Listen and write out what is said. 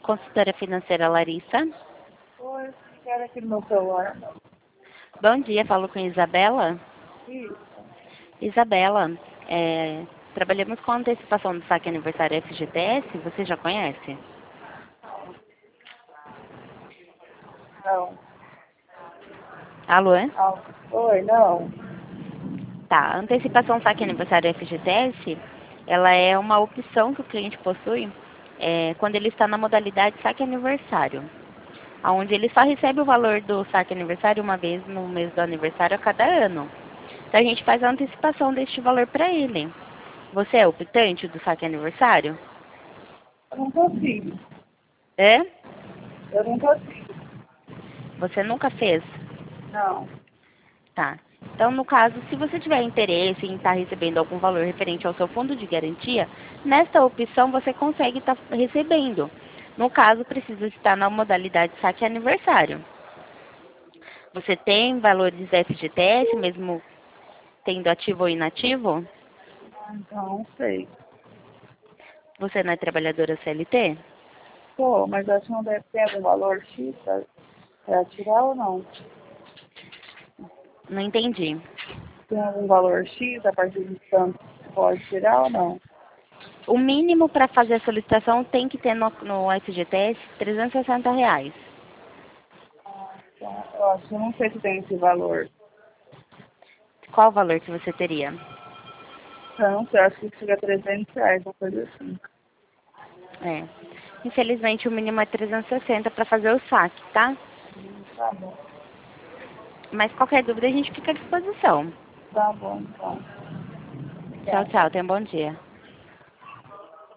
Consultora financeira Larissa. Oi, quero aqui no meu celular. Bom dia, falo com Isabela. Isso. Isabela, trabalhamos com antecipação do saque aniversário FGTS, você já conhece? Não. Alô? Ah, oi, não. Tá, a antecipação saque aniversário FGTS, ela é uma opção que o cliente possui quando ele está na modalidade saque aniversário, onde ele só recebe o valor do saque aniversário uma vez no mês do aniversário a cada ano. Então a gente faz a antecipação deste valor para ele. Você é optante do saque aniversário? Eu não consigo. É? Eu não consigo. Você nunca fez? Não. Tá. Então, no caso, se você tiver interesse em estar recebendo algum valor referente ao seu fundo de garantia, nesta opção você consegue estar recebendo. No caso, precisa estar na modalidade saque aniversário. Você tem valores FGTS, mesmo tendo ativo ou inativo? Então, não sei. Você não é trabalhadora CLT? Pô, mas acho que não deve ter algum valor X pra tirar ou não? Não entendi. Tem algum valor X a partir de tanto que pode tirar ou não? O mínimo para fazer a solicitação tem que ter no FGTS R$ 360. Então, eu acho que eu não sei se tem esse valor. Qual o valor que você teria? Eu não sei, eu acho que chega a R$ 300, uma coisa assim. É. Infelizmente, o mínimo é 360 para fazer o saque, tá? Tá bom. Mas qualquer dúvida a gente fica à disposição. Tá bom, então. Tchau, Obrigada. tchau. Tenha um bom dia.